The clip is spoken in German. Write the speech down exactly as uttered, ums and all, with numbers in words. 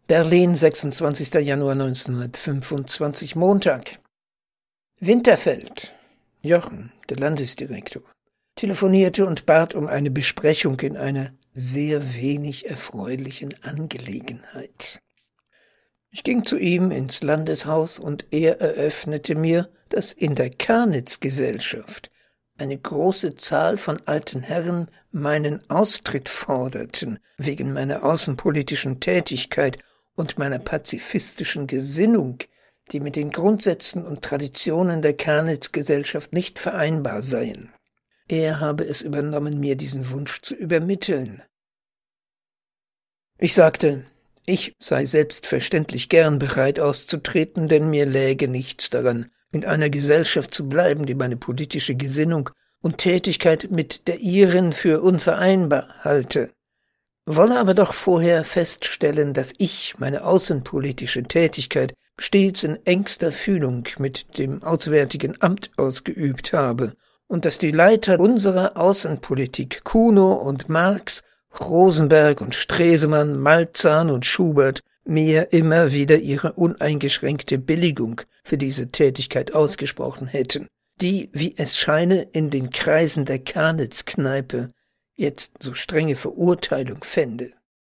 Berlin, sechsundzwanzigster Januar neunzehnhundertfünfundzwanzig, Montag. Winterfeld, Jochen, der Landesdirektor, telefonierte und bat um eine Besprechung in einer sehr wenig erfreulichen Angelegenheit. Ich ging zu ihm ins Landeshaus und er eröffnete mir, dass in der Karnitz-Gesellschaft eine große Zahl von alten Herren meinen Austritt forderten wegen meiner außenpolitischen Tätigkeit und meiner pazifistischen Gesinnung, die mit den Grundsätzen und Traditionen der Karnitz-Gesellschaft nicht vereinbar seien. Er habe es übernommen, mir diesen Wunsch zu übermitteln. Ich sagte, ich sei selbstverständlich gern bereit auszutreten, denn mir läge nichts daran, in einer Gesellschaft zu bleiben, die meine politische Gesinnung und Tätigkeit mit der ihren für unvereinbar halte. Wolle aber doch vorher feststellen, dass ich meine außenpolitische Tätigkeit stets in engster Fühlung mit dem Auswärtigen Amt ausgeübt habe und dass die Leiter unserer Außenpolitik, Kuno und Marx, Rosenberg und Stresemann, Malzahn und Schubert, mir immer wieder ihre uneingeschränkte Billigung für diese Tätigkeit ausgesprochen hätten, die, wie es scheine, in den Kreisen der Karnitz-Kneipe jetzt so strenge Verurteilung fände.